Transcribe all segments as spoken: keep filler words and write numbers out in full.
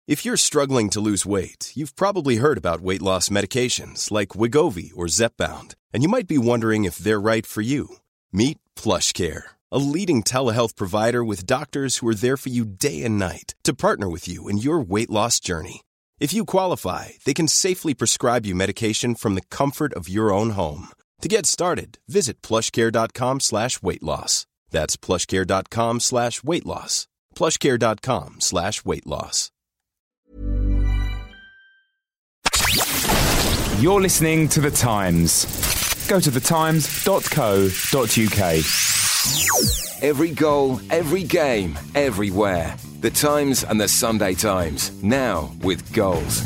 If you're struggling to lose weight, you've probably heard about weight loss medications like Wegovy or Zepbound, and you might be wondering if they're right for you. Meet PlushCare, a leading telehealth provider with doctors who are there for you day and night to partner with you in your weight loss journey. If you qualify, they can safely prescribe you medication from the comfort of your own home. To get started, visit plushcare.com slash weight loss. That's plushcare.com slash weight loss. plushcare.com slash weight loss. You're listening to The Times. Go to the times dot co dot uk. Every goal, every game, everywhere. The Times and the Sunday Times, now with goals.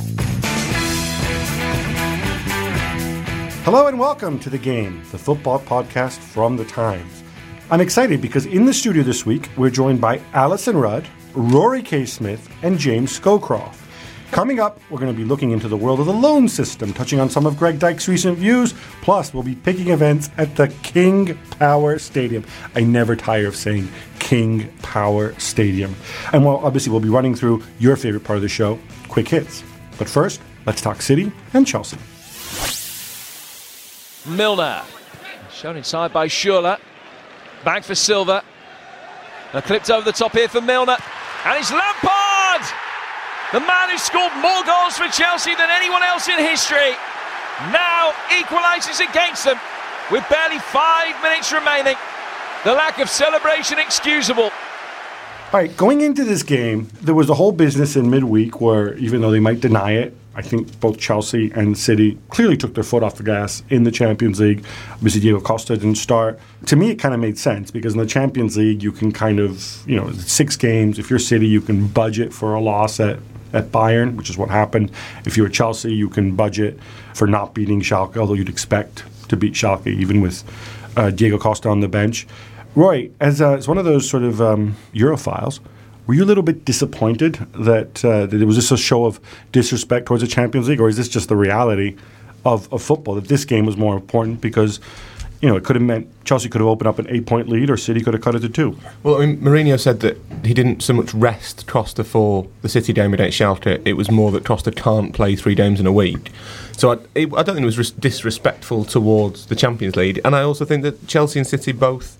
Hello and welcome to The Game, the football podcast from The Times. I'm excited because in the studio this week, we're joined by Alison Rudd, Rory K-Smith, and James Scowcroft. Coming up, we're going to be looking into the world of the loan system, touching on some of Greg Dyke's recent views, plus we'll be picking events at the King Power Stadium. I never tire of saying King Power Stadium. And well, obviously we'll be running through your favorite part of the show, quick hits. But first, let's talk City and Chelsea. Milner, shown inside by Schürrle, back for Silva, they're clipped over the top here for Milner, and it's Lampard, the man who scored more goals for Chelsea than anyone else in history, now equalises against them with barely five minutes remaining. The lack of celebration excusable. All right, going into this game, there was a whole business in midweek where, even though they might deny it, I think both Chelsea and City clearly took their foot off the gas in the Champions League. Obviously, Diego Costa didn't start. To me, it kind of made sense because in the Champions League, you can kind of, you know, six games. If you're City, you can budget for a loss at, at Bayern, which is what happened. If you're Chelsea, you can budget for not beating Schalke, although you'd expect to beat Schalke even with uh, Diego Costa on the bench. Roy, as, uh, as one of those sort of um, Europhiles, were you a little bit disappointed that, uh, that it was just a show of disrespect towards the Champions League, or is this just the reality of, of football, that this game was more important because, you know, it could have meant Chelsea could have opened up an eight-point lead or City could have cut it to two? Well, I mean, Mourinho said that he didn't so much rest Costa for the City game against Schalke, it was more that Costa can't play three games in a week. So I, it, I don't think it was res- disrespectful towards the Champions League, and I also think that Chelsea and City both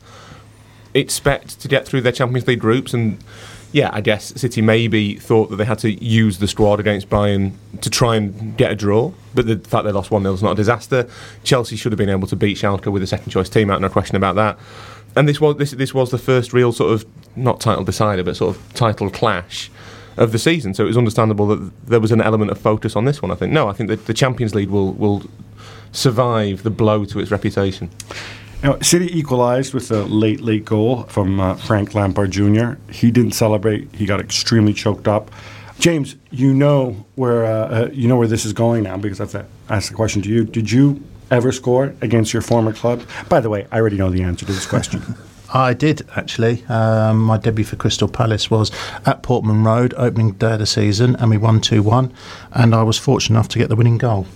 expect to get through their Champions League groups, and yeah, I guess City maybe thought that they had to use the squad against Bayern to try and get a draw, but the fact they lost one nil is not a disaster. Chelsea should have been able to beat Schalke with a second choice team out, no question about that. And this was this this was the first real sort of, not title decider, but sort of title clash of the season, so it was understandable that there was an element of focus on this one, I think. No, I think that the Champions League will, will survive the blow to its reputation. Now, City equalised with a late, late goal from uh, Frank Lampard Junior He didn't celebrate. He got extremely choked up. James, you know where uh, uh, you know where this is going now because I've asked the question to you. Did you ever score against your former club? By the way, I already know the answer to this question. I did, actually. Um, my debut for Crystal Palace was at Portman Road, opening day of the season, and we won two one, and I was fortunate enough to get the winning goal.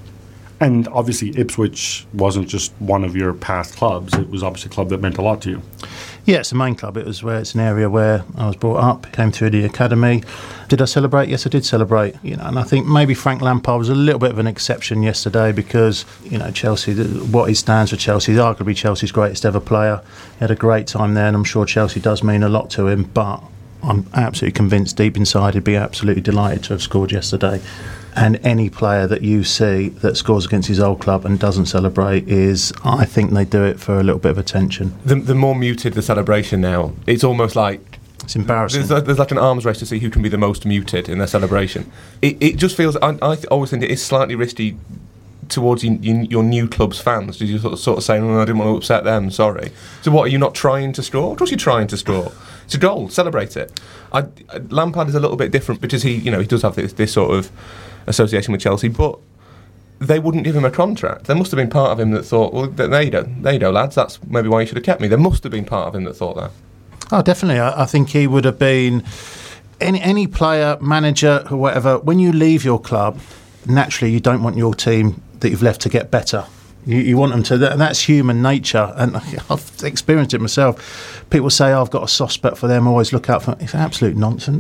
And obviously Ipswich wasn't just one of your past clubs. It was obviously a club that meant a lot to you. Yeah, it's the main club. It was where it's an area where I was brought up, came through the academy. Did I celebrate? Yes, I did celebrate. You know, and I think maybe Frank Lampard was a little bit of an exception yesterday because, you know, Chelsea, what he stands for Chelsea, is arguably Chelsea's greatest ever player. He had a great time there, and I'm sure Chelsea does mean a lot to him, but I'm absolutely convinced deep inside he'd be absolutely delighted to have scored yesterday. And any player that you see that scores against his old club and doesn't celebrate is, I think they do it for a little bit of attention. The, the more muted the celebration now, it's almost like it's embarrassing. There's like, there's like an arms race to see who can be the most muted in their celebration. It, it just feels, I, I always think it is slightly risky towards you, you, your new club's fans. Did you sort of, sort of say, oh, I didn't want to upset them, sorry. So what, are you not trying to score? Of course you're trying to score. It's a goal, celebrate it. I, Lampard is a little bit different because he, you know, he does have this, this sort of association with Chelsea, but they wouldn't give him a contract. There must have been part of him that thought, well, there you go, there you go, lads, that's maybe why you should have kept me. There must have been part of him that thought that. Oh, definitely. I, I think he would have been, any, any player, manager, or whatever, when you leave your club, naturally you don't want your team that you've left to get better. You, you want them to, and that's human nature, and I've experienced it myself. People say, oh, I've got a soft spot for them, always look out for them. It's absolute nonsense.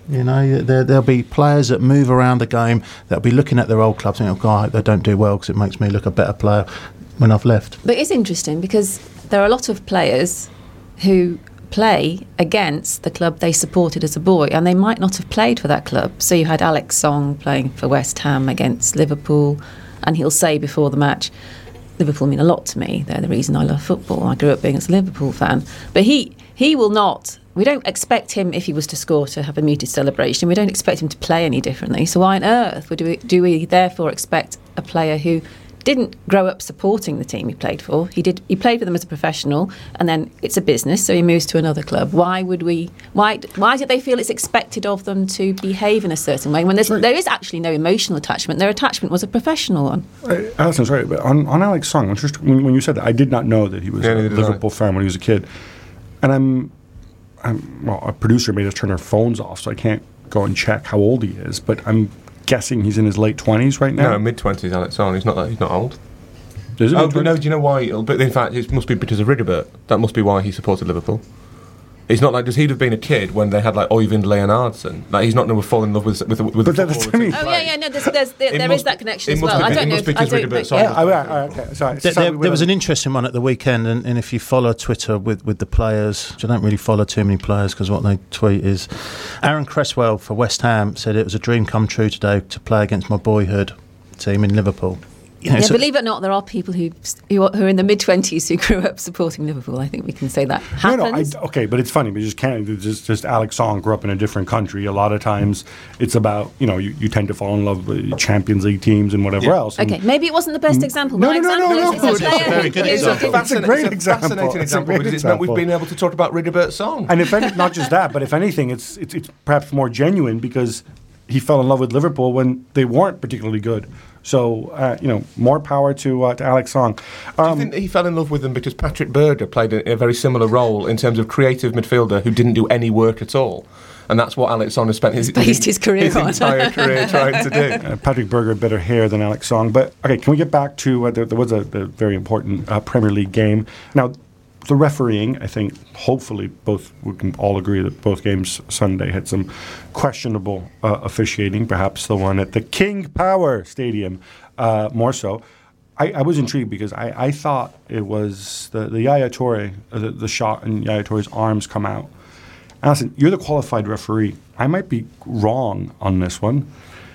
You know, there, there'll be players that move around the game that'll be looking at their old clubs and think, oh, God, they don't do well because it makes me look a better player when I've left. But it's interesting because there are a lot of players who play against the club they supported as a boy, and they might not have played for that club. So you had Alex Song playing for West Ham against Liverpool, and he'll say before the match, Liverpool mean a lot to me. They're the reason I love football. I grew up being a Liverpool fan. But he he will not... We don't expect him, if he was to score, to have a muted celebration. We don't expect him to play any differently. So why on earth would we, do we therefore expect a player who didn't grow up supporting the team he played for? He did. He played for them as a professional, and then it's a business, so he moves to another club. Why would we? Why? Why do they feel it's expected of them to behave in a certain way when there's, right. there is actually no emotional attachment? Their attachment was a professional one. Uh, Alison's right, but on, on Alex Song, just when, when you said that, I did not know that he was yeah, a Liverpool fan when he was a kid, and I'm. I'm, well, a producer made us turn our phones off, so I can't go and check how old he is. But I'm guessing he's in his late twenties right now. No, mid twenties. Alex Song. He's not that. He's not old. Is it oh, but no. Do you know why? But in fact, it must be because of Ridderbert. That must be why he supported Liverpool. It's not like, does he have been a kid when they had like Oyvind Leonardson? Like he's not going to fall in love with with with. But that's I mean. Oh yeah, yeah, no. There's, there's, there, there is that connection as well. I don't know. If, I don't know. Yeah, oh, yeah, okay. Sorry. There, there, there was an interesting one at the weekend, and, and if you follow Twitter with, with the players, which I don't really follow too many players because what they tweet is, Aaron Cresswell for West Ham said it was a dream come true today to play against my boyhood team in Liverpool. You know, yeah, so believe it or not, there are people who who are, who are in the mid twenties who grew up supporting Liverpool. I think we can say that happens. No, no, I, okay, but it's funny. We just can't. Just, just Alex Song grew up in a different country. A lot of times, it's about you know you, you tend to fall in love with Champions League teams and whatever yeah. else. And okay, maybe it wasn't the best example. No, My no, no, no, no. It's, no. it's a very good example. That's a great example. Fascinating example because it's meant we've been able to talk about Ridderbert Song. And if any, not just that, but if anything, it's, it's it's perhaps more genuine because he fell in love with Liverpool when they weren't particularly good. So, uh, you know, more power to uh, to Alex Song. Um, Do you think he fell in love with them because Patrick Berger played a, a very similar role in terms of creative midfielder who didn't do any work at all? And that's what Alex Song has spent his, his, his, career his on. entire career trying to do. Uh, Patrick Berger had better hair than Alex Song. But, okay, can we get back to, uh, there, there was a, a very important uh, Premier League game. Now, the refereeing, I think, hopefully both, we can all agree that both games Sunday had some questionable uh, officiating, perhaps the one at the King Power Stadium uh, more so. I, I was intrigued because I, I thought it was the, the Yaya Toure, uh, the, the shot in Yaya Toure's arms come out. Alison, you're the qualified referee. I might be wrong on this one,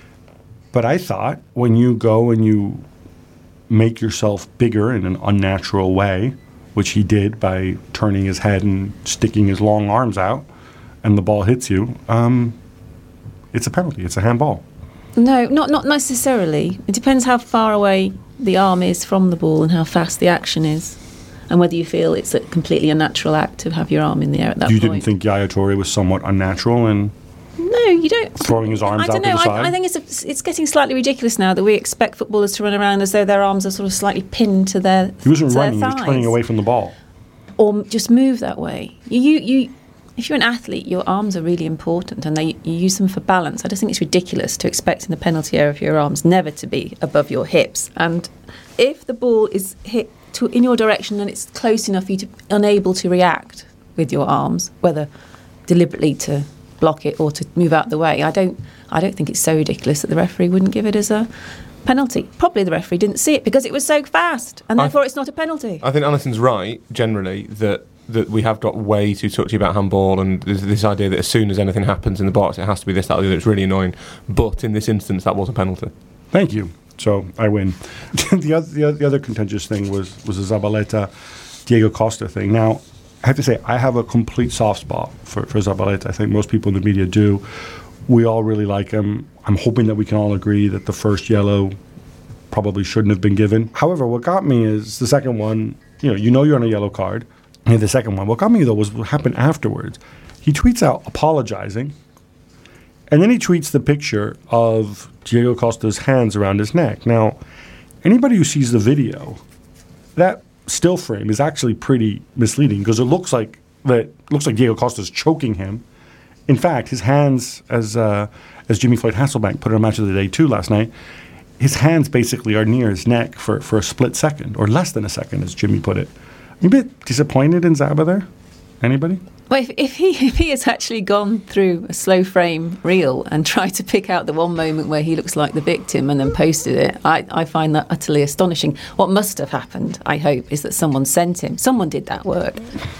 but I thought when you go and you make yourself bigger in an unnatural way, which he did by turning his head and sticking his long arms out, and the ball hits you, um, it's a penalty. It's a handball. No, not not necessarily. It depends how far away the arm is from the ball and how fast the action is, and whether you feel it's a completely unnatural act to have your arm in the air at that you point. You didn't think Yaya Toure was somewhat unnatural and no, you don't. Throwing his arms I don't out know. to the side? I, I think it's a, it's getting slightly ridiculous now that we expect footballers to run around as though their arms are sort of slightly pinned to their He wasn't to running, their he was turning away from the ball. Or just move that way. You, you, you, if you're an athlete, your arms are really important and they, you use them for balance. I just think it's ridiculous to expect in the penalty area for your arms never to be above your hips. And if the ball is hit to, in your direction and it's close enough for you to be unable to react with your arms, whether deliberately to block it or to move out the way, I don't I don't think it's so ridiculous that the referee wouldn't give it as a penalty. Probably the referee didn't see it because it was so fast and therefore th- it's not a penalty. I think Alison's right generally that that we have got way too touchy about handball, and there's this idea that as soon as anything happens in the box it has to be this, that or the other. It's really annoying, but in this instance that was a penalty. Thank you. So I win. the, other, the, other, the other contentious thing was was the Zabaleta Diego Costa thing. Now I have to say, I have a complete soft spot for, for Zabaleta. I think most people in the media do. We all really like him. I'm hoping that we can all agree that the first yellow probably shouldn't have been given. However, what got me is the second one, you know, you know you're on a yellow card. And the second one, what got me, though, was what happened afterwards. He tweets out apologizing, and then he tweets the picture of Diego Costa's hands around his neck. Now, anybody who sees the video, that still frame is actually pretty misleading because it looks like that looks like Diego Costa's choking him. In fact, his hands, as uh, as Jimmy Floyd Hasselbank put it on Match of the Day two last night, his hands basically are near his neck for, for a split second, or less than a second, as Jimmy put it. You a bit disappointed in Zaba there? Anybody? Well, if, if he if he has actually gone through a slow frame reel and tried to pick out the one moment where he looks like the victim and then posted it, I, I find that utterly astonishing. What must have happened, I hope, is that someone sent him. Someone did that work.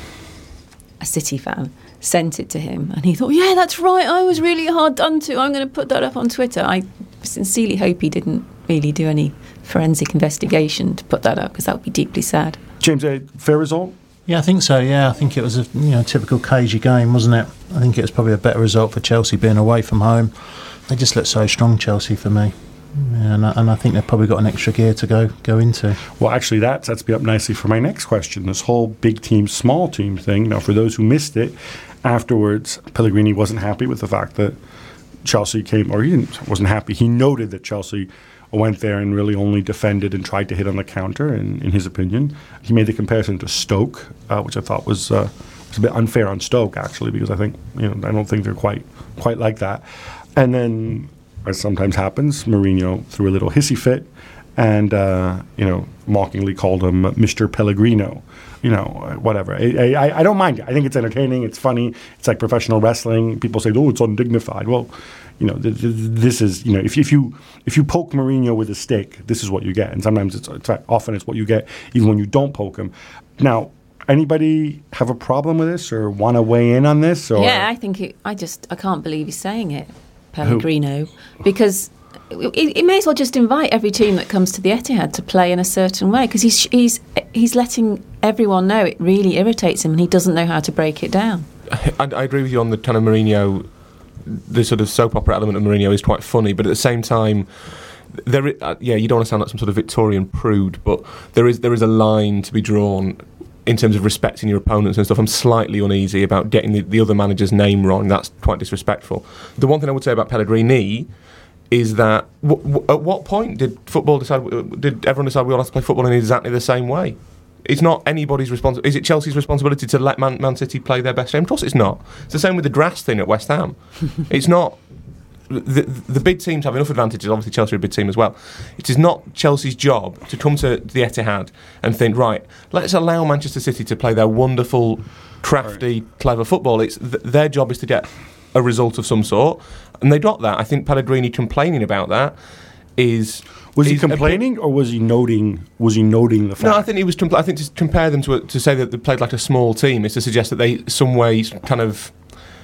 A City fan sent it to him, and he thought, yeah, that's right, I was really hard done to. I'm going to put that up on Twitter. I sincerely hope he didn't really do any forensic investigation to put that up, because that would be deeply sad. James, a fair result? Yeah, I think so. Yeah, I think it was a you know typical cagey game, wasn't it? I think it was probably a better result for Chelsea being away from home. They just look so strong, Chelsea, for me. Yeah, and, I, and I think they've probably got an extra gear to go go into. Well, actually, that sets me up nicely for my next question. This whole big team, small team thing. Now, for those who missed it, afterwards, Pellegrini wasn't happy with the fact that Chelsea came, or he didn't, wasn't happy. He noted that Chelsea went there and really only defended and tried to hit on the counter, in, in his opinion. He made the comparison to Stoke, uh, which I thought was, uh, was a bit unfair on Stoke, actually, because I think, you know, I don't think they're quite quite like that. And then, as sometimes happens, Mourinho threw a little hissy fit and, uh, you know, mockingly called him Mister Pellegrino. You know, whatever. I, I, I don't mind it. I think it's entertaining. It's funny. It's like professional wrestling. People say, oh, it's undignified. Well, you know, th- th- this is, you know, if, if you if you poke Mourinho with a stick, this is what you get. And sometimes it's, it's often it's what you get even when you don't poke him. Now, anybody have a problem with this or want to weigh in on this? Or? Yeah, I think it, I just I can't believe he's saying it, Pellegrino, Who? because he, he may as well just invite every team that comes to the Etihad to play in a certain way, because he's he's he's letting everyone know it really irritates him and he doesn't know how to break it down. I, I agree with you on the kind of Mourinho. The sort of soap opera element of Mourinho is quite funny, but at the same time, there is, uh, yeah, you don't want to sound like some sort of Victorian prude, but there is there is a line to be drawn in terms of respecting your opponents and stuff. I'm slightly uneasy about getting the, the other manager's name wrong. That's quite disrespectful. The one thing I would say about Pellegrini is that w- w- at what point did football decide? Did everyone decide we all have to play football in exactly the same way? It's not anybody's responsibility. Is it Chelsea's responsibility to let Man-, Man City play their best game? Of course it's not. It's the same with the Drass thing at West Ham. It's not. The, the big teams have enough advantages. Obviously Chelsea are a big team as well. It is not Chelsea's job to come to the Etihad and think, right, let's allow Manchester City to play their wonderful, crafty, right. clever football. It's th- Their job is to get a result of some sort. And they got that. I think Pellegrini complaining about that is... Was he complaining, or was he noting? Was he noting the fact? No, I think he was. Compl- I think to compare them to a, to say that they played like a small team is to suggest that they, some way, kind of,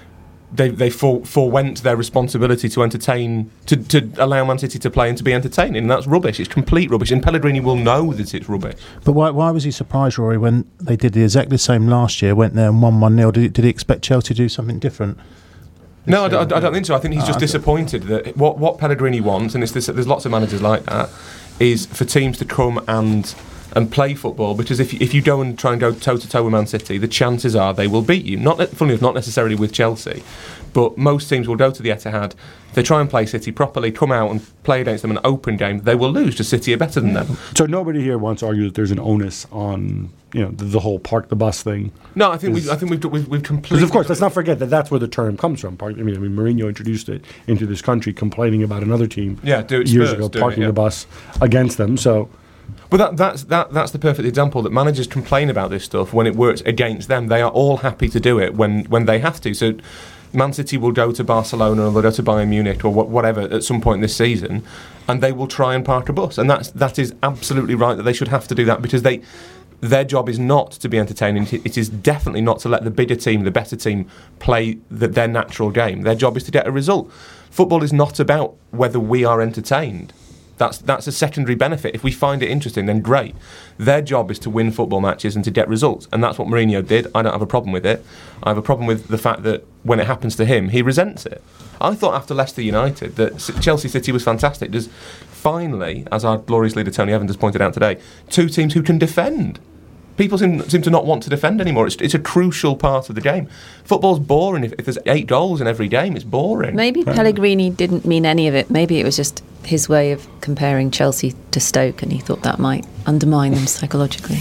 they they fore, forewent their responsibility to entertain, to, to allow Man City to play and to be entertaining, and that's rubbish. It's complete rubbish, and Pellegrini will know that it's rubbish. But why why was he surprised, Rory, when they did the exactly the same last year? Went there and won one nil. Did he, did he expect Chelsea to do something different? No, I don't, I don't think so. I think he's just oh, disappointed that what, what Pellegrini wants, and it's this, there's lots of managers like that, is for teams to come and and play football. Because if you, if you go and try and go toe to toe with Man City, the chances are they will beat you. Not funny enough, not necessarily with Chelsea, but most teams will go to the Etihad. If they try and play City properly, come out and play against them in an open game, they will lose. Just City are better than them. So nobody here wants to argue that there's an onus on, you know, the, the whole park the bus thing. No, I think we I think we've we've, we've completely. Because of course, let's not forget that that's where the term comes from. Park, I mean, I mean, Mourinho introduced it into this country, complaining about another team. Yeah, do it years Spurs, ago, do parking it, yeah. the bus against them. So. But that, that's that, that's the perfect example that managers complain about this stuff when it works against them. They are all happy to do it when, when they have to. So Man City will go to Barcelona or they'll go to Bayern Munich or wh- whatever at some point this season, and they will try and park a bus. And that's that is absolutely right that they should have to do that, because they their job is not to be entertaining. It is definitely not to let the bigger team, the better team, play the, their natural game. Their job is to get a result. Football is not about whether we are entertained. That's that's a secondary benefit. If we find it interesting, then great. Their job is to win football matches and to get results, and that's what Mourinho did. I don't have a problem with it. I have a problem with the fact that when it happens to him, he resents it. I thought after Leicester United that Chelsea City was fantastic. There's finally, as our glorious leader Tony Evans has pointed out today, two teams who can defend. People seem, seem to not want to defend anymore. It's, it's a crucial part of the game. Football's boring. If, if there's eight goals in every game, it's boring. Maybe Pellegrini didn't mean any of it. Maybe it was just his way of comparing Chelsea to Stoke, and he thought that might undermine them psychologically.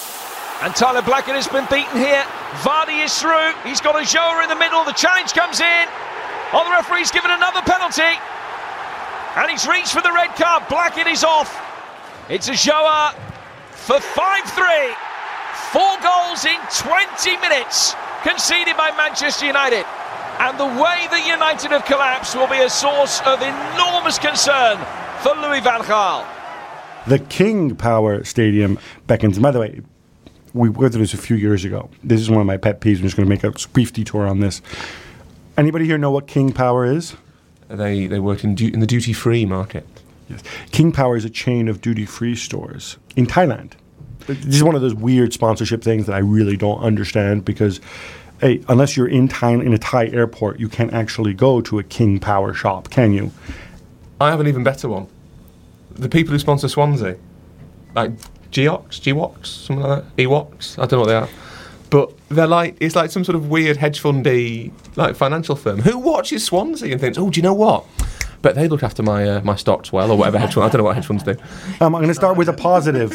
And Tyler Blackett has been beaten here. Vardy is through. He's got a Joa in the middle. The challenge comes in. Oh, the referee's given another penalty. And he's reached for the red card. Blackett is off. It's a Joa for five three. Four goals in twenty minutes conceded by Manchester United. And the way that United have collapsed will be a source of enormous concern for Louis van Gaal. The King Power Stadium beckons. By the way, we went through this a few years ago. This is one of my pet peeves. I'm just going to make a brief detour on this. Anybody here know what King Power is? They they work in, du- in the duty-free market. Yes. King Power is a chain of duty-free stores in Thailand. This is one of those weird sponsorship things that I really don't understand because hey, unless you're in Thai, in a Thai airport, you can't actually go to a King Power shop, can you? I have an even better one. The people who sponsor Swansea, like Geox, Geox, something like that, Ewoks, I don't know what they are. But they're like, it's like some sort of weird hedge fundy, like financial firm who watches Swansea and thinks, oh, do you know what? But they look after my uh, my stocks well, or whatever hedge fund. I don't know what hedge funds do. Um, I'm going to start with a positive.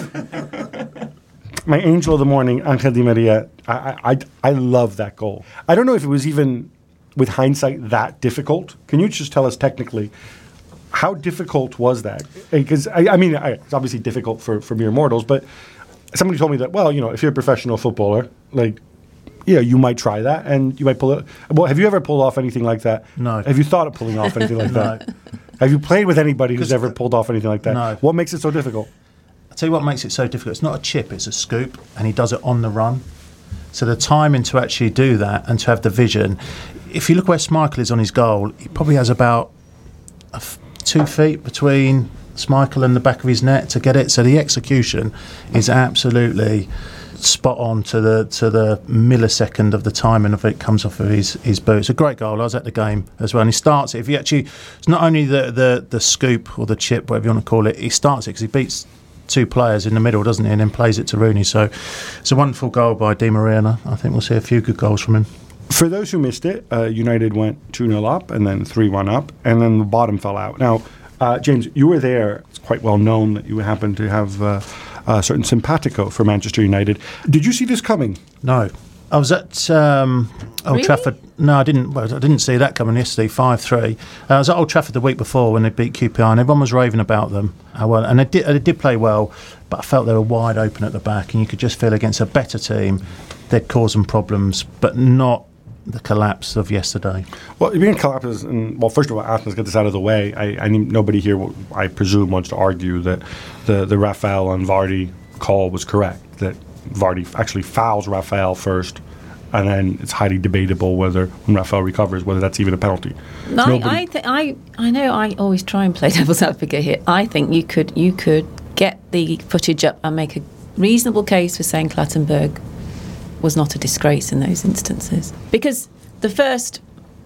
My angel of the morning, Angel Di Maria. I, I I love that goal. I don't know if it was even, with hindsight, that difficult. Can you just tell us technically, how difficult was that? Because I, I mean, I, it's obviously difficult for, for mere mortals, but somebody told me that, well, you know, if you're a professional footballer, like, yeah, you might try that and you might pull it. Well, have you ever pulled off anything like that? No. Have you thought of pulling off anything like No. that? Have you played with anybody who's ever pulled off anything like that? No. What makes it so difficult? I'll tell you what makes it so difficult. It's not a chip, it's a scoop, and he does it on the run. So the timing to actually do that and to have the vision. If you look where Schmeichel is on his goal, he probably has about a f- two feet between Schmeichel and the back of his net to get it. So the execution is absolutely spot on to the to the millisecond of the timing of it comes off of his, his boot. It's a great goal. I was at the game as well. And he starts it. If he actually, it's not only the, the, the scoop or the chip, whatever you want to call it, he starts it because he beats two players in the middle, doesn't he, and then plays it to Rooney. So it's a wonderful goal by Di Maria, and I think we'll see a few good goals from him. For those who missed it, uh, United went two nil up and then three one up, and then the bottom fell out. Now, uh, James, you were there. It's quite well known that you happen to have uh, a certain simpatico for Manchester United. Did you see this coming? No. I was at um, Old Really? Trafford. No, I didn't. Well, I didn't see that coming yesterday. Five three. Uh, I was at Old Trafford the week before when they beat Q P R, and everyone was raving about them. How well, and they did. They did play well, but I felt they were wide open at the back, and you could just feel against a better team, they'd cause them problems, but not the collapse of yesterday. Well, being collapses, and well, first of all, let's get this out of the way. I, I need, nobody here, I presume, wants to argue that the the Rafael and Vardy call was correct. That Vardy actually fouls Rafael first, and then it's highly debatable whether, when Rafael recovers, whether that's even a penalty. No, Nobody- I, I, th- I, I know I always try and play devil's advocate here. I think you could you could get the footage up and make a reasonable case for saying Clattenburg was not a disgrace in those instances. Because the first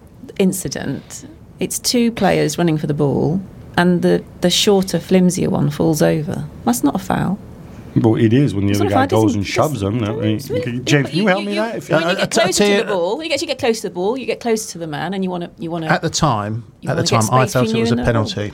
incident, it's two players running for the ball, and the, the shorter, flimsier one falls over. That's not a foul. Well, it is when the It's other not guy a foul, goes doesn't- and shoves him. No, I mean, It's really- James, can you you- help me you- that? If When I- you I- get I tell closer to you- the ball, you get you get close to the ball, you get close to the man, and you want to you want to. At the time, You at the wanna get time, I space felt between it was you a and the penalty.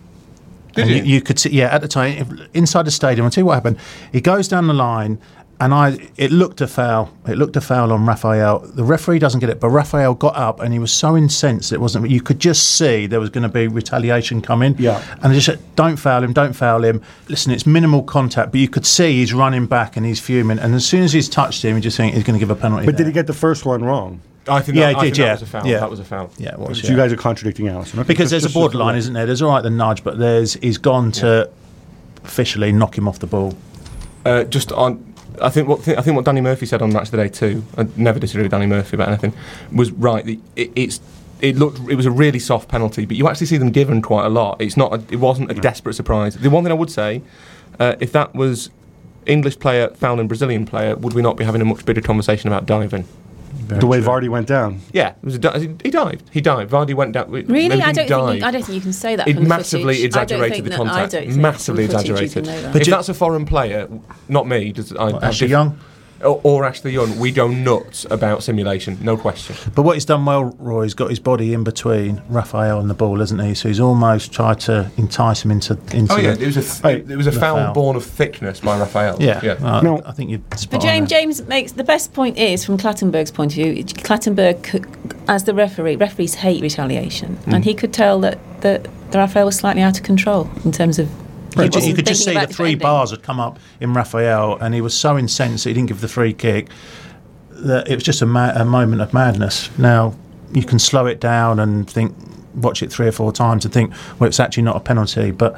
Did And you? you, you could see, yeah, at the time, if, inside the stadium. I'll tell you what happened. He goes down the line, and I, it looked a foul. It looked a foul on Rafael. The referee doesn't get it, but Rafael got up, and he was so incensed. It wasn't. You could just see there was going to be retaliation coming. Yeah. And I just said, "Don't foul him! Don't foul him!" Listen, it's minimal contact, but you could see he's running back and he's fuming. And as soon as he's touched him, you just think he's going to give a penalty. But did there. he get the first one wrong? I think Yeah, that, he I did, think yeah. that was a foul. Yeah. That was a foul. Yeah, it was. So yeah. you guys are contradicting Alison. Okay, Because just- there's a just- borderline, isn't there? There's all right the nudge, but there's he's gone to officially knock him off the ball. Uh, just on, I think what I think what Danny Murphy said on Match of the Day too. I never disagree with Danny Murphy about anything. Was right. The, it, it's it looked it was a really soft penalty, but you actually see them given quite a lot. It's not. A, it wasn't a desperate surprise. The one thing I would say, uh, if that was English player fouling Brazilian player, would we not be having a much bigger conversation about diving? the way Vardy went down. Yeah, it was a di- he dived. He dived. Vardy went down. Really, maybe I didn't don't think dive. you, I don't think you can say that. It from the massively footage. I don't exaggerated think the that- contact. I don't think Massively from footage you exaggerated. can know that. But If you- that's a foreign player, not me. Does, I, What, I Ashley diff- Young? Or, or Ashley Young, we go nuts about simulation, no question. But what he's done well, Roy, he's got his body in between Rafael and the ball, hasn't he? So he's almost tried to entice him into into. Oh yeah, the, it was a th- it was a the foul, foul. born of thickness by Rafael. yeah. yeah. Uh, No. I think you'd. But James, James makes the best point is from Clattenburg's point of view. Clattenburg, could, as the referee, referees hate retaliation, Mm. and he could tell that that Rafael was slightly out of control in terms of. he You, wasn't you could just see thinking the about three defending. bars had come up in Rafael, and he was so incensed that he didn't give the free kick that it was just a, ma- a moment of madness. Now, you can slow it down and think, watch it three or four times and think, well, it's actually not a penalty. But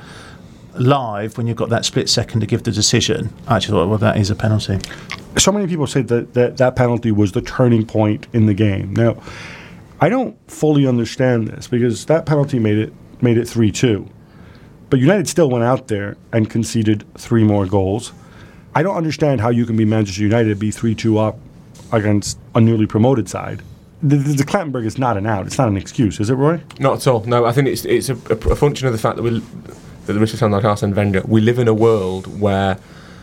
live, when you've got that split second to give the decision, I actually thought, well, that is a penalty. So many people say that that, that penalty was the turning point in the game. Now, I don't fully understand this because that penalty made it made it three two. But United still went out there and conceded three more goals. I don't understand how you can be Manchester United and be three two up against a newly promoted side. The, the, the Clattenburg is not an out. It's not an excuse, is it, Roy? Not at all. No, I think it's it's a, a function of the fact that we that the Richard sound like Arsene Wenger. We live in a world where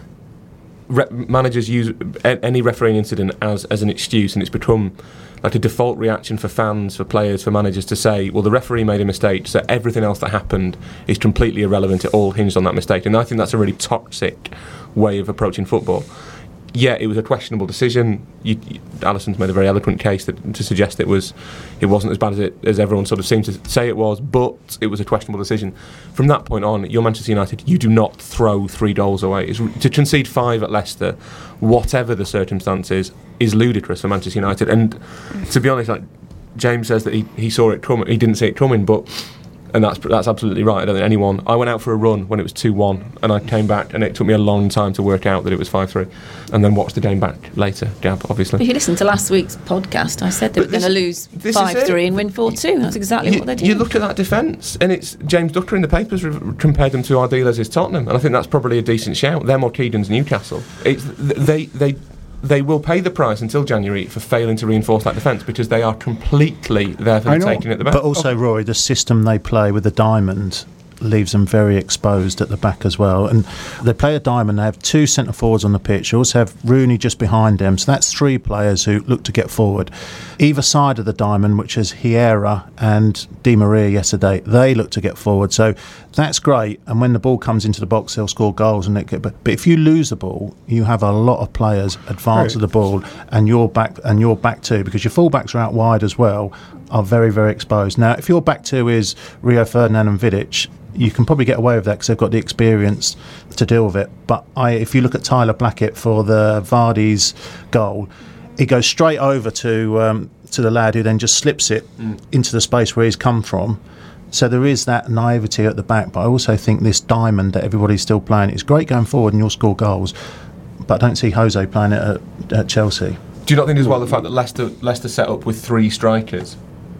re- managers use a, any refereeing incident as as an excuse, and it's become like a default reaction for fans, for players, for managers to say, well, the referee made a mistake, so everything else that happened is completely irrelevant. It all hinged on that mistake. And I think that's a really toxic way of approaching football. Yeah, it was a questionable decision. You, you, Alisson's made a very eloquent case that, to suggest it was, it wasn't as bad as it as everyone sort of seemed to say it was, but it was a questionable decision. From that point on, you're Manchester United. You do not throw three goals away. It's, to concede five at Leicester, whatever the circumstances, is ludicrous for Manchester United. And to be honest, like James says that he, he saw it coming. He didn't see it coming, but. And that's that's absolutely right. I don't think anyone. I went out for a run when it was two one, and I came back, and it took me a long time to work out that it was five three, and then watched the game back later. Gab, obviously. If you listen to last week's podcast, I said they were going to lose five three and win four two. That's exactly you, what they did. You look at that defence, and it's James Ducker in the papers re- compared them to Ardiles' Tottenham, and I think that's probably a decent shout. Them or Keegan's Newcastle. It's they they. They will pay the price until January for failing to reinforce that defence because they are completely there for the taking at the back. But also, Roy, the system they play with the diamond leaves them very exposed at the back as well. And they play a diamond, they have two centre forwards on the pitch. They also have Rooney just behind them. So that's three players who look to get forward. Either side of the diamond, which is Hierro and Di Maria yesterday, they look to get forward. So that's great. And when the ball comes into the box, they'll score goals. And it get, but, but if you lose the ball, you have a lot of players advance right. of the ball, and you're back and you're back too, because your fullbacks are out wide as well, are very, very exposed. Now, if your back two is Rio Ferdinand and Vidic, you can probably get away with that because they've got the experience to deal with it. But I, if you look at Tyler Blackett for the Vardy's goal, he goes straight over to um, to the lad who then just slips it mm. into the space where he's come from. So there is that naivety at the back. But I also think this diamond that everybody's still playing, it's great going forward and you'll score goals. But I don't see Jose playing it at, at Chelsea. Do you not think as well the fact that Leicester Leicester set up with three strikers?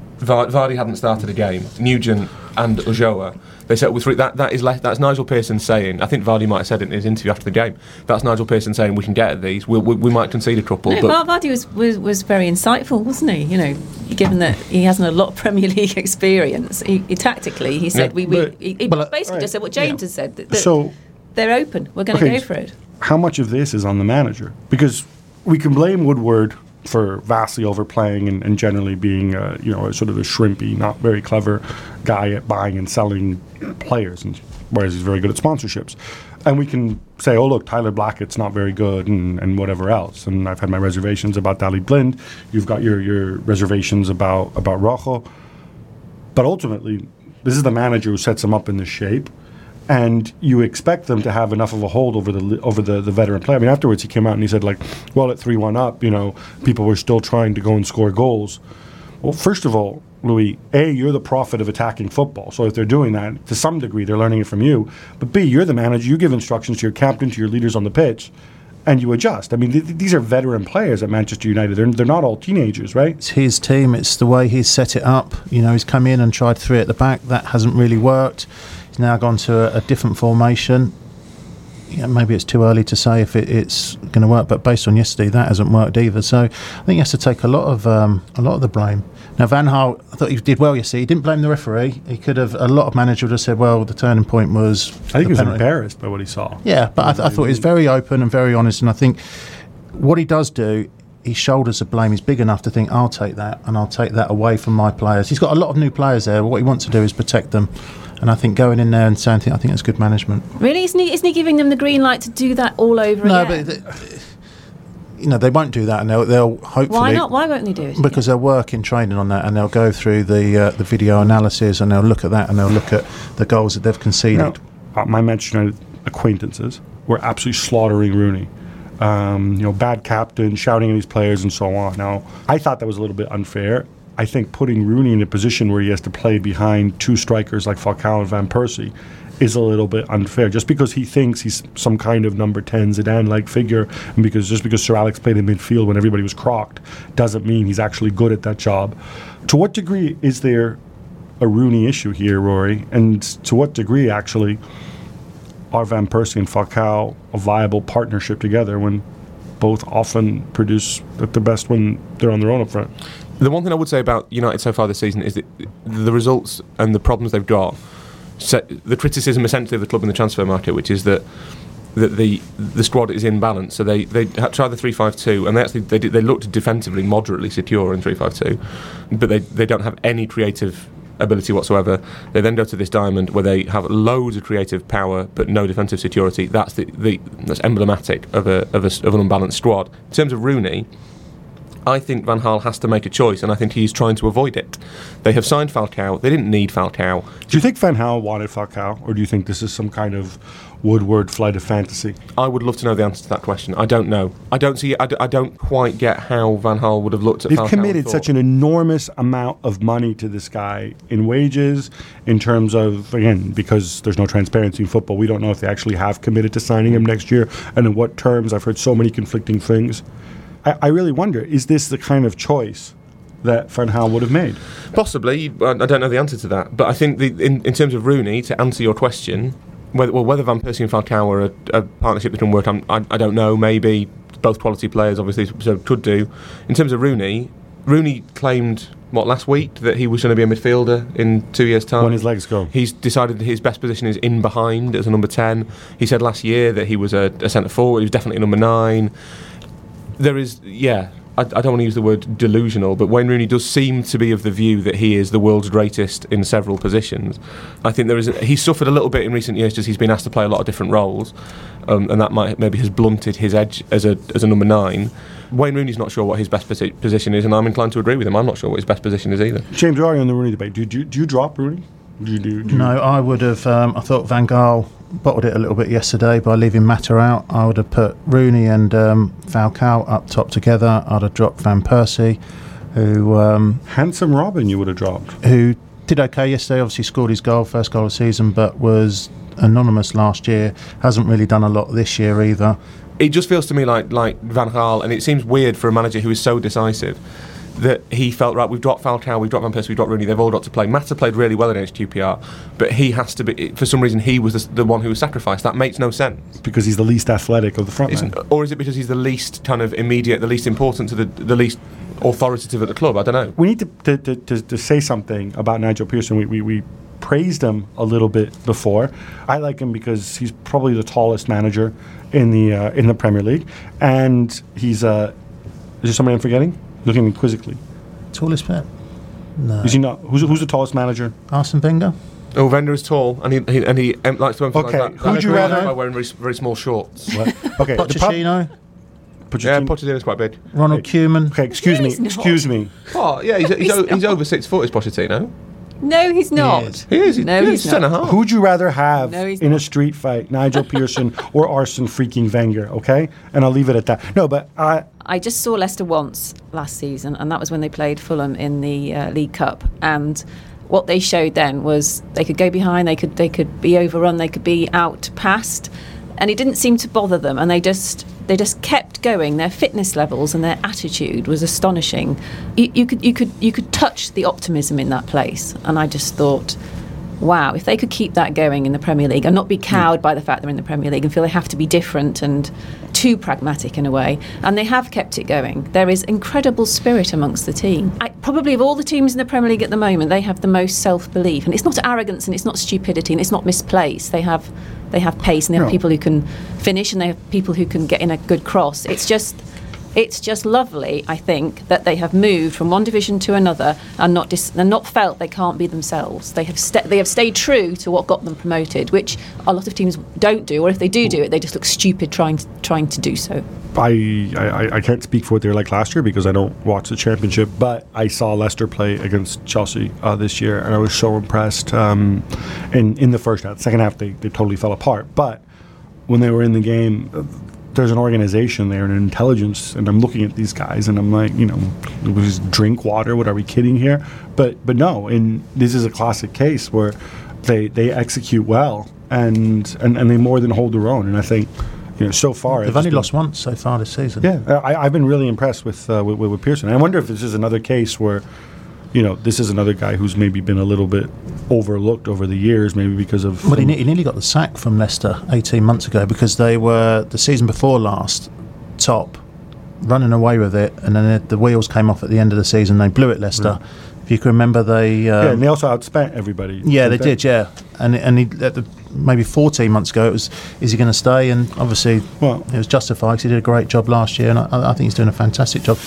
Vardy hadn't started a game. Nugent and Ulloa, they set up with three. That that is Le- that's Nigel Pearson saying. I think Vardy might have said it in his interview after the game. That's Nigel Pearson saying we can get at these. We'll, we we might concede a couple. No, but Vardy was, was was very insightful, wasn't he? You know, given that he hasn't a lot of Premier League experience, he, he tactically he said yeah, we, we he, he but, basically right, just said what James yeah. has said. That, that so they're open. We're going to okay, go for it. How much of this is on the manager? Because we can blame Woodward for vastly overplaying and, and generally being, uh, you know, a sort of a shrimpy, not very clever guy at buying and selling players, and whereas he's very good at sponsorships. And we can say, oh, look, Tyler Blackett's not very good and, and whatever else. And I've had my reservations about Daley Blind. You've got your, your reservations about, about Rojo. But ultimately, this is the manager who sets him up in this shape. And you expect them to have enough of a hold over the over the, the veteran player. I mean, afterwards he came out and he said, like, well, at three one up, you know, people were still trying to go and score goals. Well, first of all, Louis, A, you're the prophet of attacking football. So if they're doing that, to some degree, they're learning it from you. But B, you're the manager. You give instructions to your captain, to your leaders on the pitch, and you adjust. I mean, th- these are veteran players at Manchester United. They're, they're not all teenagers, right? It's his team. It's the way he's set it up. You know, he's come in and tried three at the back. That hasn't really worked. He's now gone to a, a different formation. Yeah, maybe it's too early to say if it, it's going to work, but based on yesterday, that hasn't worked either. So I think he has to take a lot of um, a lot of the blame. Now, Van Gaal, I thought he did well yesterday. He didn't blame the referee. He could have. A lot of managers would have said, "Well, the turning point was." I think he was penalty. embarrassed by what he saw. Yeah, but I, th- I thought he was very open and very honest. And I think what he does do, he shoulders the blame. He's big enough to think, "I'll take that, and I'll take that away from my players." He's got a lot of new players there. What he wants to do is protect them. And I think going in there and saying, I think that's good management. Really? Isn't he, isn't he giving them the green light to do that all over no, again? No, but they, you know, they won't do that, and they'll, they'll hopefully. Why not? Why won't they do it? Because they'll work in training on that, and they'll go through the uh, the video analysis, and they'll look at that, and they'll look at the goals that they've conceded. Now, uh, my Manchester United acquaintances were absolutely slaughtering Rooney. um, you know, bad captain, shouting at his players and so on. Now, I thought that was a little bit unfair. I think putting Rooney in a position where he has to play behind two strikers like Falcao and Van Persie is a little bit unfair. Just because he thinks he's some kind of number ten Zidane-like figure, and because just because Sir Alex played in midfield when everybody was crocked, doesn't mean he's actually good at that job. To what degree is there a Rooney issue here, Rory? And to what degree, actually, are Van Persie and Falcao a viable partnership together when both often produce at the best when they're on their own up front? The one thing I would say about United so far this season is that the results and the problems they've got, so the criticism essentially of the club in the transfer market, which is that that the the squad is in balance. So they they tried the three five two, and they actually they did, they looked defensively moderately secure in three five two, but they they don't have any creative ability whatsoever. They then go to this diamond where they have loads of creative power but no defensive security. That's the, the that's emblematic of a of a of an unbalanced squad. In terms of Rooney, I think Van Gaal has to make a choice, and I think he's trying to avoid it. They have signed Falcao. They didn't need Falcao. Do you think Van Gaal wanted Falcao, or do you think this is some kind of Woodward flight of fantasy? I would love to know the answer to that question. I don't know. I don't see. I, d- I don't quite get how Van Gaal would have looked at They've Falcao. They've committed such an enormous amount of money to this guy in wages, in terms of, again, because there's no transparency in football, we don't know if they actually have committed to signing him next year and in what terms. I've heard so many conflicting things. I, I really wonder, is this the kind of choice that Van Gaal would have made? Possibly. I don't know the answer to that. But I think the, in, in terms of Rooney, to answer your question, whether, well, whether Van Persie and Falcao are a, a partnership that can work, I'm, I, I don't know. Maybe both quality players, obviously, so could do. In terms of Rooney, Rooney claimed, what, last week, that he was going to be a midfielder in two years' time. When his legs go. He's decided that his best position is in behind as a number ten. He said last year that he was a, a centre forward. He was definitely a number nine. There is, yeah, I, I don't want to use the word delusional, but Wayne Rooney does seem to be of the view that he is the world's greatest in several positions. I think there is. A, he's suffered a little bit in recent years, just he's been asked to play a lot of different roles, um, and that might maybe has blunted his edge as a as a number nine. Wayne Rooney's not sure what his best posi- position is, and I'm inclined to agree with him. I'm not sure what his best position is either. James, you are on the Rooney debate. Do, do, do you drop Rooney? Do you, do, do you No, I would have. Um, I thought Van Gaal bottled it a little bit yesterday by leaving Mata out. I would have put Rooney and um, Falcao up top together. I'd have dropped Van Persie, who um, Handsome Robin you would have dropped. Who did okay yesterday. Obviously scored his goal, first goal of the season, but was anonymous last year. Hasn't really done a lot this year either. It just feels to me like like Van Gaal, and it seems weird for a manager who is so decisive, that he felt, right, we've dropped Falcao, we've dropped Van Persie, we've dropped Rooney, they've all got to play. Mata played really well against Q P R, but he has to be, for some reason, he was the, the one who was sacrificed. That makes no sense. Because he's the least athletic of the front men. Or is it because he's the least kind of immediate, the least important to the, the least authoritative at the club? I don't know. We need to to, to, to, to say something about Nigel Pearson. We, we, we praised him a little bit before. I like him because he's probably the tallest manager in the uh, in the Premier League, and he's uh, is there somebody I'm forgetting? Looking at me quizzically. Tallest player? No. Is he not? Who's who's the tallest manager? Arsene Wenger. Oh, Wenger is tall, and he, he and he um, likes to emphasise okay. that. Who'd you rather? By wearing very, very small shorts. Okay. Pochettino. Pochettino. Yeah, Pochettino's quite big. Ronald okay. Koeman. Okay, excuse No, me. he's not. Excuse me. Oh, yeah, he's, he's, He's o- he's not. over six foot, is Pochettino. No, he's not. is. He is. No, he's ten and a not. half. Who'd you rather have No, he's in not. a street fight, Nigel Pearson or Arsene freaking Wenger? Okay, and I'll leave it at that. No, but I. I just saw Leicester once last season, and that was when they played Fulham in the uh, League Cup. And what they showed then was they could go behind, they could they could be overrun, they could be outpassed, and it didn't seem to bother them. And they just they just kept going. Their fitness levels and their attitude was astonishing. You, you could you could you could touch the optimism in that place, and I just thought, wow, if they could keep that going in the Premier League and not be cowed by the fact they're in the Premier League and feel they have to be different and too pragmatic in a way, and they have kept it going. There is incredible spirit amongst the team. I, probably of all the teams in the Premier League at the moment, they have the most self-belief, and it's not arrogance and it's not stupidity and it's not misplaced. They have they have pace and they have No. people who can finish and they have people who can get in a good cross. It's just It's just lovely, I think, that they have moved from one division to another and not dis- and not felt they can't be themselves. They have sta- they have stayed true to what got them promoted, which a lot of teams don't do. Or if they do do it, they just look stupid trying to, trying to do so. I, I, I can't speak for what they were like last year because I don't watch the Championship, but I saw Leicester play against Chelsea uh, this year, and I was so impressed um, in, in the first half. The second half, they, they totally fell apart. But when they were in the game, uh, there's an organization there and an intelligence, and I'm looking at these guys and I'm like, you know, we just drink water. What are we kidding here? But but no, and this is a classic case where they they execute well and and, and they more than hold their own. And I think, you know, so far they've only been, lost once so far this season. Yeah, I, I've been really impressed with, uh, with with Pearson. And I wonder if this is another case where, you know, this is another guy who's maybe been a little bit overlooked over the years, maybe because of... Well, he, ne- he nearly got the sack from Leicester eighteen months ago because they were, the season before last, top, running away with it, and then it, the wheels came off at the end of the season. They blew it, Leicester. Yeah. If you can remember, they... Um, yeah, and they also outspent everybody. Yeah, they, they did, yeah. And and he, at the, maybe fourteen months ago, it was, is he going to stay? And obviously, well, it was justified because he did a great job last year, and I, I think he's doing a fantastic job.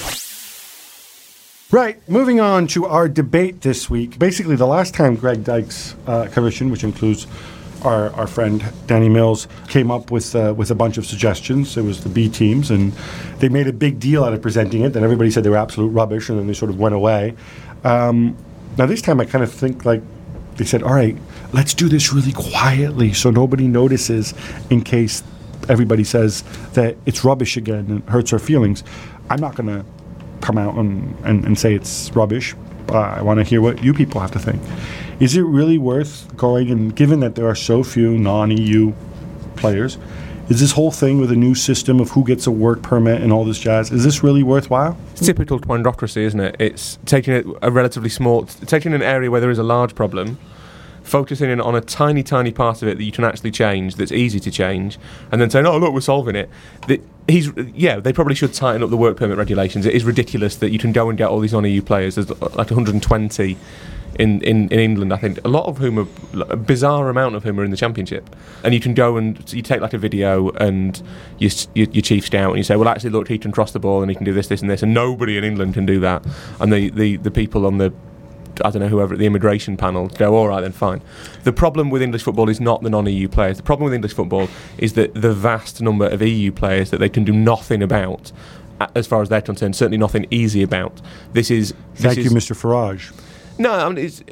Right, moving on to our debate this week. Basically, the last time Greg Dyke's uh, commission, which includes our, our friend Danny Mills, came up with uh, with a bunch of suggestions. It was the B teams, and they made a big deal out of presenting it. Then everybody said they were absolute rubbish, and then they sort of went away. Um, now, this time I kind of think like they said, all right, let's do this really quietly so nobody notices in case everybody says that it's rubbish again and hurts our feelings. I'm not going to come out and, and, and say it's rubbish. Uh, I want to hear what you people have to think. Is it really worth going, and given that there are so few non-E U players, is this whole thing with a new system of who gets a work permit and all this jazz, is this really worthwhile? It's typical twindocracy, isn't it? It's taking a, a relatively small, taking an area where there is a large problem, focusing in on a tiny, tiny part of it that you can actually change, that's easy to change, and then saying, oh, look, we're solving it. The, he's yeah, they probably should tighten up the work permit regulations. It is ridiculous that you can go and get all these non-E U players. There's like one hundred twenty in, in, in England, I think, a lot of whom are, a bizarre amount of whom are in the Championship. And you can go and, you take like a video and you, you, your chief scout and you say, well, actually, look, he can cross the ball and he can do this, this and this, and nobody in England can do that. And the, the, the people on the, I don't know, whoever at the immigration panel go, all right, then fine. The problem with English football is not the non-E U players. The problem with English football is that the vast number of E U players that they can do nothing about, as far as they're concerned, certainly nothing easy about. This is... This Thank is, you, Mister Farage. No, I mean, it's...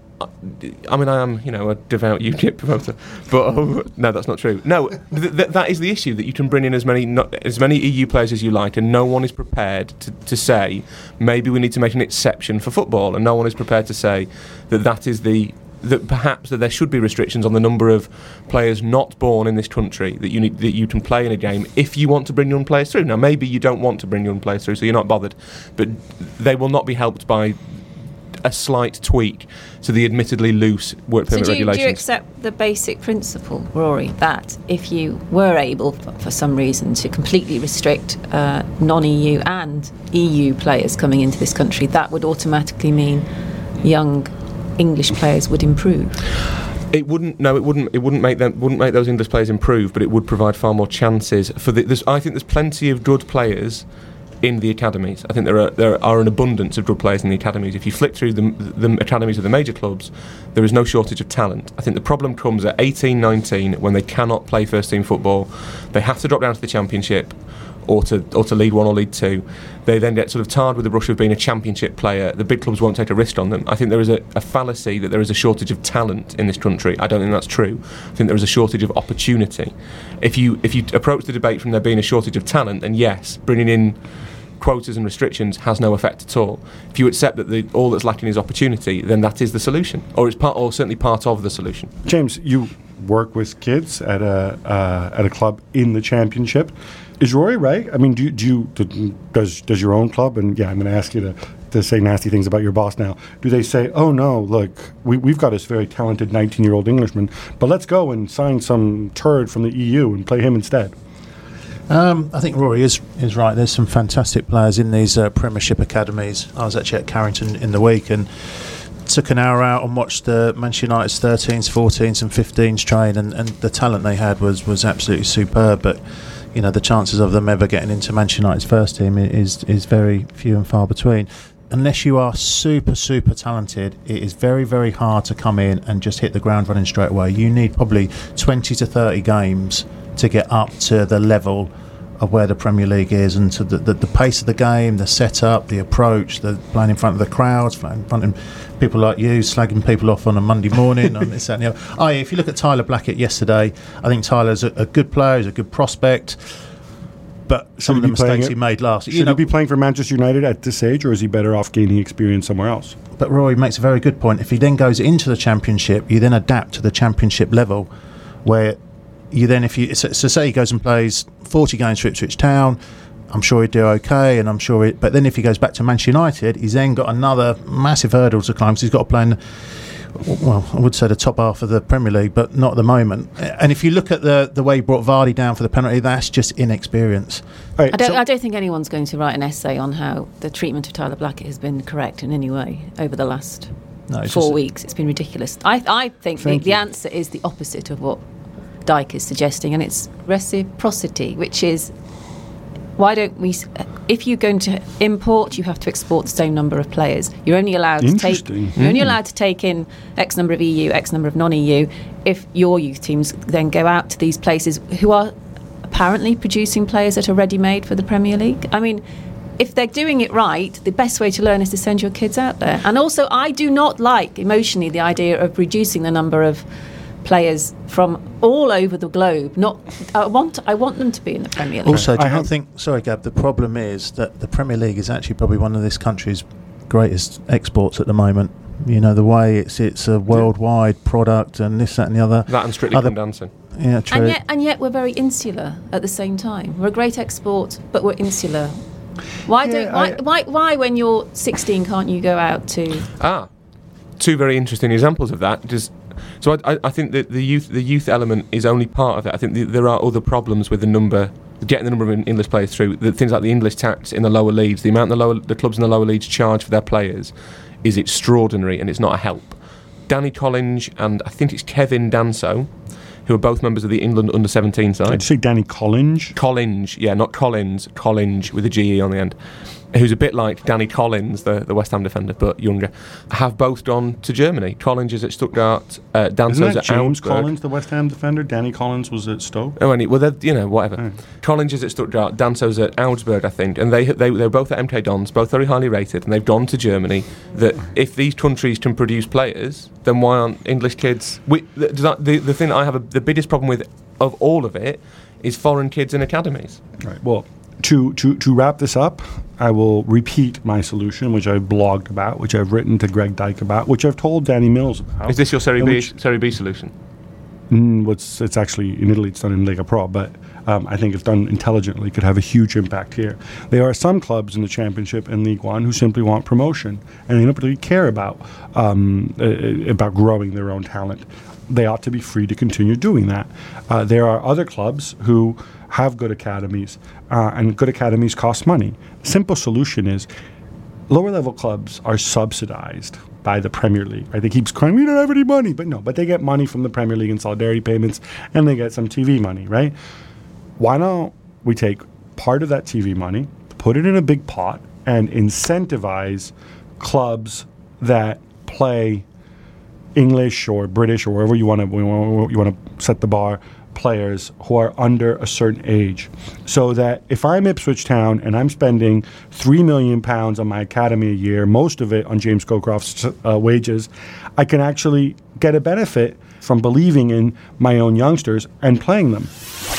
I mean, I am, you know, a devout UKIP promoter, but um, no, that's not true. No, th- th- that is the issue, that you can bring in as many not, as many E U players as you like, and no one is prepared to, to say maybe we need to make an exception for football, and no one is prepared to say that that is the that perhaps that there should be restrictions on the number of players not born in this country that you need, that you can play in a game if you want to bring young players through. Now, maybe you don't want to bring young players through, so you're not bothered, but they will not be helped by a slight tweak to the admittedly loose work permit so do you, regulations. do you accept the basic principle, Rory, that if you were able, for, for some reason, to completely restrict uh, non-E U and E U players coming into this country, that would automatically mean young English players would improve? It wouldn't. No, it wouldn't. It wouldn't make them. Wouldn't make those English players improve, but it would provide far more chances for the. There's, I think there's plenty of good players in the academies. I think there are there are an abundance of good players in the academies. If you flick through the, the academies of the major clubs, there is no shortage of talent. I think the problem comes at eighteen, nineteen, when they cannot play first team football. They have to drop down to the Championship or to or to League One or League Two. They then get sort of tarred with the brush of being a Championship player. The big clubs won't take a risk on them. I think there is a, a fallacy that there is a shortage of talent in this country. I don't think that's true. I think there is a shortage of opportunity. If you if you approach the debate from there being a shortage of talent, then yes, bringing in quotas and restrictions has no effect at all. If you accept that the, all that's lacking is opportunity, then that is the solution, or it's part, or certainly part of the solution. James, you work with kids at a uh, at a club in the Championship. Is Rory right? I mean, do, do you do, does does your own club? And yeah, I'm going to ask you to, to say nasty things about your boss now. Do they say, oh no, look, we we've got this very talented nineteen-year-old Englishman, but let's go and sign some turd from the E U and play him instead? Um, I think Rory is is right. There's some fantastic players in these uh, Premiership academies. I was actually at Carrington in the week and took an hour out and watched the Manchester United's thirteens, fourteens and fifteens train, and, and the talent they had was, was absolutely superb. But you know, the chances of them ever getting into Manchester United's first team is is very few and far between. Unless you are super, super talented, it is very, very hard to come in and just hit the ground running straight away. You need probably twenty to thirty games to get up to the level of where the Premier League is, and to the, the, the pace of the game, the setup, the approach, the playing in front of the crowds, playing in front of people like you, slagging people off on a Monday morning, and this, that, and the other. Oh, yeah, if you look at Tyler Blackett yesterday, I think Tyler's a, a good player, he's a good prospect. but some Should of the he be playing mistakes it- he made last. Should you know, he be playing for Manchester United at this age, or is he better off gaining experience somewhere else? But Roy makes a very good point. If he then goes into the Championship, you then adapt to the Championship level, where you then, if you so, so say he goes and plays forty games for Ipswich Town, I'm sure he'd do okay, and I'm sure. It, but then if he goes back to Manchester United, he's then got another massive hurdle to climb. So he's got to play in, well, I would say the top half of the Premier League, but not at the moment. And if you look at the the way he brought Vardy down for the penalty, that's just inexperience. Right, I don't, so- I don't think anyone's going to write an essay on how the treatment of Tyler Blackett has been correct in any way over the last No, it's four just- weeks. It's been ridiculous. I, I think the, Thank the you. answer is the opposite of what Dyke is suggesting, and it's reciprocity, which is why don't we? If you're going to import, you have to export the same number of players. You're only allowed to take. Interesting. You're only allowed to take in X number of E U, X number of non-E U. If your youth teams then go out to these places who are apparently producing players that are ready-made for the Premier League. I mean, if they're doing it right, the best way to learn is to send your kids out there. And also, I do not like emotionally the idea of reducing the number of players from all over the globe. Not, I want, I want them to be in the Premier League. Also, do I you not have- think? Sorry, Gab. The problem is that the Premier League is actually probably one of this country's greatest exports at the moment. You know, the way it's it's a worldwide product, and this, that, and the other. That and Strictly Other- Come Dancing. Yeah, true. and yet, and yet, we're very insular at the same time. We're a great export, but we're insular. Why Yeah, don't? Why, I- why? Why, when you're sixteen, can't you go out to? Ah, two very interesting examples of that. Just so I, I, I think that the youth the youth element is only part of it. I think the, there are other problems with the number, getting the number of English players through. The things like the English tax in the lower leagues, the amount the lower the clubs in the lower leagues charge for their players is extraordinary, and it's not a help. Danny Collins and I think it's Kevin Danso, who are both members of the England under seventeen side. Did you say Danny Collins? Collins, yeah, not Collins, Collins with a G E on the end, who's a bit like Danny Collins, the, the West Ham defender, but younger, have both gone to Germany. Collins is at Stuttgart, uh, Isn't Danso's that at James Augsburg. Collins, the West Ham defender? Danny Collins was at Stoke. Oh, and he, well, they're, you know, whatever. Mm. Collins is at Stuttgart, Danso's at Augsburg, I think, and they they they're both at M K Dons, both very highly rated, and they've gone to Germany. That if these countries can produce players, then why aren't English kids? We, the, the the thing that I have a, the biggest problem with of all of it is foreign kids in academies. Right. Well, to, to, to wrap this up, I will repeat my solution, which I've blogged about, which I've written to Greg Dyke about, which I've told Danny Mills about. Is this your Serie and B which- Serie B solution? Mm, what's it's actually in Italy. It's done in Lega Pro, but um, I think if done intelligently, could have a huge impact here. There are some clubs in the Championship and League One who simply want promotion, and they don't really care about um, uh, about growing their own talent. They ought to be free to continue doing that. Uh, there are other clubs who have good academies, uh, and good academies cost money. Simple solution is lower level clubs are subsidized by the Premier League. Right? They keep crying, we don't have any money, but no, but they get money from the Premier League in solidarity payments, and they get some T V money, right? Why don't we take part of that T V money, put it in a big pot, and incentivize clubs that play English or British or wherever you want to you want to set the bar, players who are under a certain age, so that if I'm Ipswich Town and I'm spending three million pounds on my academy a year, most of it on James Scowcroft's uh, wages, I can actually get a benefit from believing in my own youngsters and playing them.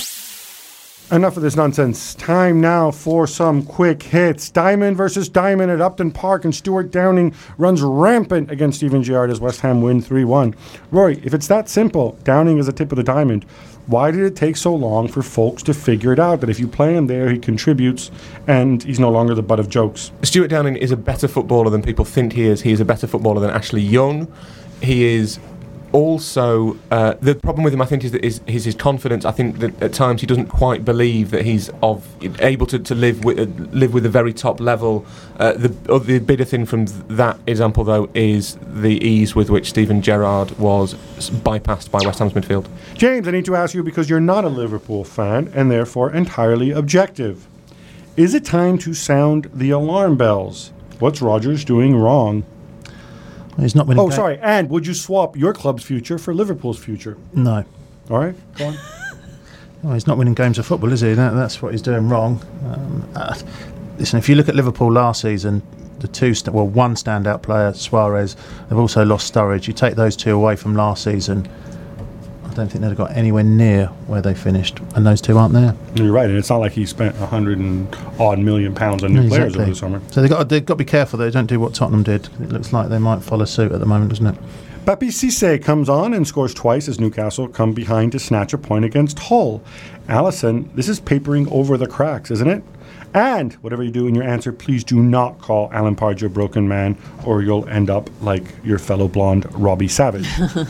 Enough of this nonsense. Time now for some quick hits. Diamond versus Diamond at Upton Park, and Stuart Downing runs rampant against Stephen Gerrard as West Ham win three one. Roy, if it's that simple, Downing is a tip of the diamond, why did it take so long for folks to figure it out that if you play him there, he contributes and he's no longer the butt of jokes? Stuart Downing is a better footballer than people think he is. He is a better footballer than Ashley Young. He is also uh, the problem with him, I think, is that is, is his confidence. I think that at times he doesn't quite believe that he's of able to, to live with uh, live with a very top level. Uh, the uh, the bigger thing from th- that example, though, is the ease with which Stephen Gerrard was s- bypassed by West Ham's midfield. James, I need to ask you, because you're not a Liverpool fan and therefore entirely objective. Is it time to sound the alarm bells? What's Rodgers doing wrong? He's not winning. Oh, ga- sorry. And would you swap your club's future for Liverpool's future? No. All right, go on. Well, he's not winning games of football, is he? That, that's what he's doing wrong. Um, uh, listen, if you look at Liverpool last season, the two, st- well, one standout player, Suarez, they've also lost Sturridge. You take those two away from last season, I don't think they'd have got anywhere near where they finished, and those two aren't there. You're right, and it's not like he spent a hundred and odd million pounds on new Exactly. players over the summer. So they've got, they've got to be careful they don't do what Tottenham did. It looks like they might follow suit at the moment, doesn't it? Papi Cissé comes on and scores twice as Newcastle come behind to snatch a point against Hull. Allison, this is papering over the cracks, isn't it? And whatever you do in your answer, please do not call Alan Pardew a broken man, or you'll end up like your fellow blonde Robbie Savage.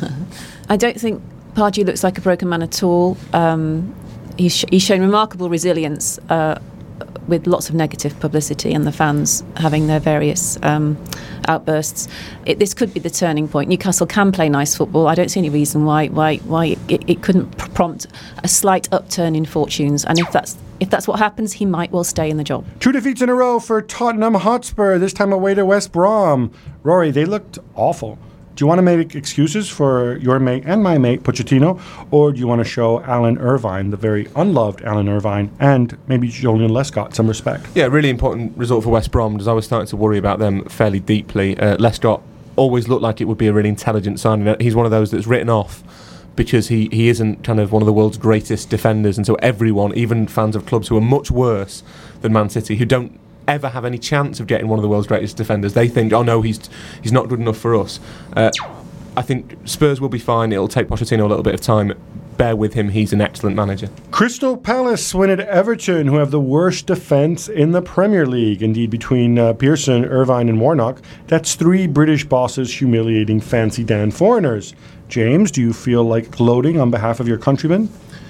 I don't think Pardew looks like a broken man at all. Um, he's, sh- he's shown remarkable resilience uh, with lots of negative publicity and the fans having their various um, outbursts. It, this could be the turning point. Newcastle can play nice football. I don't see any reason why why why it, it couldn't pr- prompt a slight upturn in fortunes. And if that's if that's what happens, he might well stay in the job. Two defeats in a row for Tottenham Hotspur, this time away to West Brom. Rory, they looked awful. Do you want to make excuses for your mate and my mate, Pochettino, or do you want to show Alan Irvine, the very unloved Alan Irvine, and maybe Julian Lescott some respect? Yeah, really important result for West Brom, because I was starting to worry about them fairly deeply. Uh, Lescott always looked like it would be a really intelligent signing. He's one of those that's written off because he, he isn't kind of one of the world's greatest defenders, and so everyone, even fans of clubs who are much worse than Man City, who don't ever have any chance of getting one of the world's greatest defenders, they think, oh no, he's he's not good enough for us. Uh, I think Spurs will be fine. It'll take Pochettino a little bit of time. Bear with him, he's an excellent manager. Crystal Palace win at Everton, who have the worst defence in the Premier League. Indeed, between uh, Pearson, Irvine and Warnock, that's three British bosses humiliating Fancy Dan foreigners. James, do you feel like gloating on behalf of your countrymen?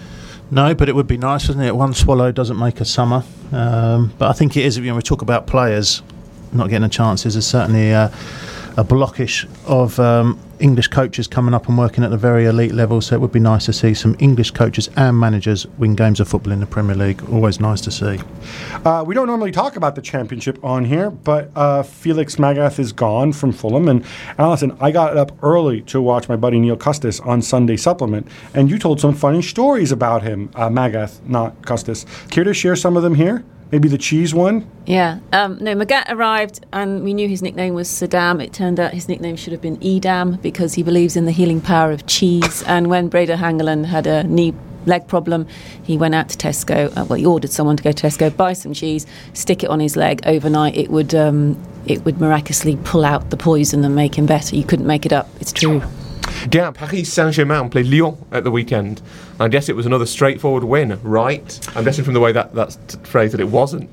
No, but it would be nice, wouldn't it? One swallow doesn't make a summer. Um, but I think it is, you know, we talk about players not getting a chance. There's certainly uh, a blockish of um, English coaches coming up and working at the very elite level, so it would be nice to see some English coaches and managers win games of football in the Premier League. Always nice to see. Uh, we don't normally talk about the Championship on here, but uh, Felix Magath is gone from Fulham. And Alison, I got up early to watch my buddy Neil Custis on Sunday Supplement, and you told some funny stories about him, uh, Magath, not Custis. Care to share some of them here? Maybe the cheese one? Yeah. Um, no, Magath arrived and we knew his nickname was Saddam. It turned out his nickname should have been Edam because he believes in the healing power of cheese. And when Breda Hangeland had a knee leg problem, he went out to Tesco. Uh, well, he ordered someone to go to Tesco, buy some cheese, stick it on his leg. Overnight, it would um, it would miraculously pull out the poison and make him better. You couldn't make it up. It's true. Yeah, Paris Saint-Germain played Lyon at the weekend. I guess it was another straightforward win, right? I'm guessing from the way that that's t- phrased that it wasn't.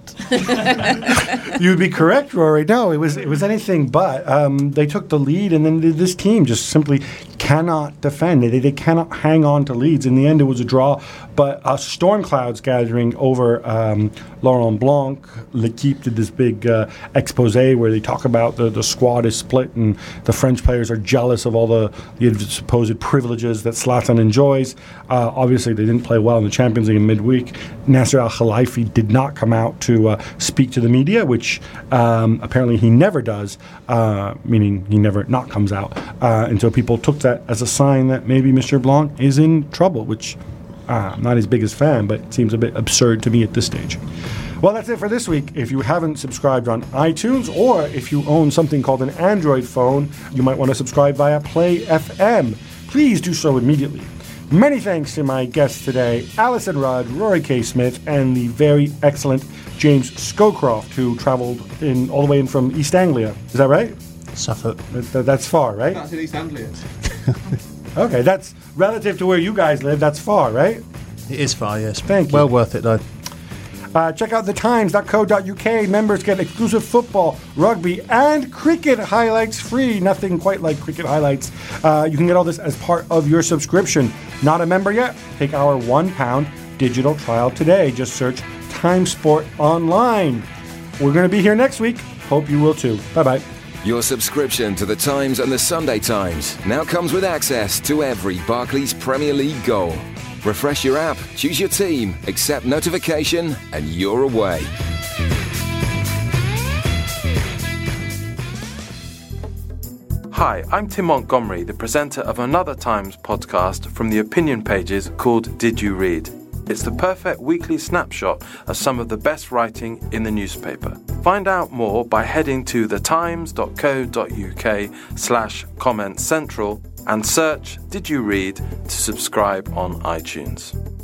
You'd be correct, Rory. No, it was it was anything but. Um, they took the lead, and then this team just simply cannot defend. They, they cannot hang on to leads. In the end, it was a draw, but uh, storm clouds gathering over um, Laurent Blanc. L'Equipe did this big uh, expose where they talk about the, the squad is split, and the French players are jealous of all the, the supposed privileges that Zlatan enjoys. Uh, obviously, they didn't play well in the Champions League in midweek. Nasser Al-Khelaifi did not come out to uh, speak to the media, which um, apparently he never does, uh, meaning he never not comes out. Uh, and so people took that as a sign that maybe Mister Blanc is in trouble, which uh, I'm not his biggest fan, but it seems a bit absurd to me at this stage. Well, that's it for this week. If you haven't subscribed on iTunes, or if you own something called an Android phone, you might want to subscribe via Play F M. Please do so immediately. Many thanks to my guests today, Alison Rudd, Rory K. Smith, and the very excellent James Scowcroft, who travelled in all the way in from East Anglia. Is that right? Suffolk. That, that's far, right? That's in East Anglia. Okay, that's relative to where you guys live. That's far, right? It is far, yes. Thank you. Well worth it, though. Uh, check out the times dot co dot U K. Members get exclusive football, rugby, and cricket highlights free. Nothing quite like cricket highlights. Uh, you can get all this as part of your subscription. Not a member yet? Take our one pound digital trial today. Just search Time Sport Online. We're going to be here next week. Hope you will too. Bye-bye. Your subscription to The Times and The Sunday Times now comes with access to every Barclays Premier League goal. Refresh your app, choose your team, accept notification, and you're away. Hi, I'm Tim Montgomery, the presenter of another Times podcast from the opinion pages called Did You Read? It's the perfect weekly snapshot of some of the best writing in the newspaper. Find out more by heading to thetimes dot co dot uk slash comment central and search Did You Read to subscribe on iTunes.